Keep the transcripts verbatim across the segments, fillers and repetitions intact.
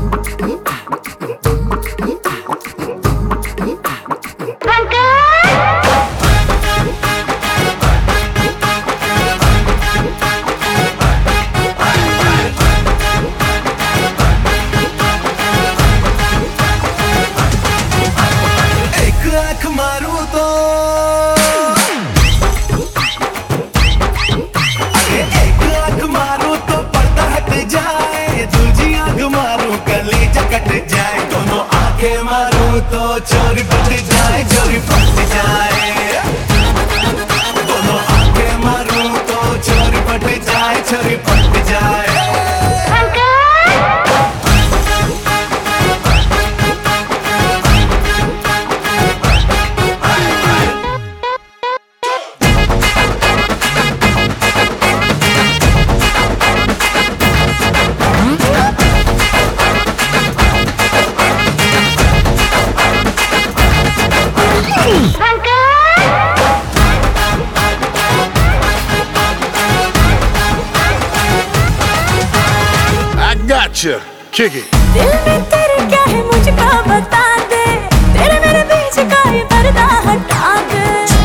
मारूं तो एक आंख मारूं तो पर्दा हट जाए, दूजी आंख मारूं कलेजा कट जाए, दोनों आंखें मारूं तो चोरी पट जाए, चोरी पट जाए, दोनों आंखें मारूं तो चोरी पट जाए, चोरी पट जाए। Gotcha, kick it. दिल में तेरे क्या है मुझको बता दे, तेरे मेरे बीच का ये पर्दा हटा दे।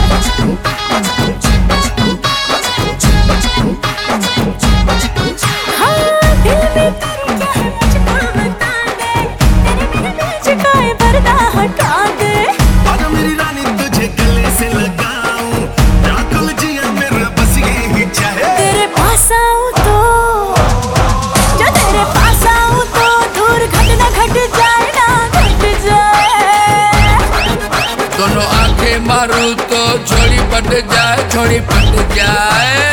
हाँ, दिल में तेरे क्या है मुझको बता दे, तेरे मेरे बीच का ये पर्दा हटा दे। और मेरी रानी तुझे गले से लगाऊं, राकुल जिया मेरा बस यही चाहे। तेरे पास आऊं तो दोनों आंखें मारूं तो छोड़ी पट जाए, छोड़ी पट जाए।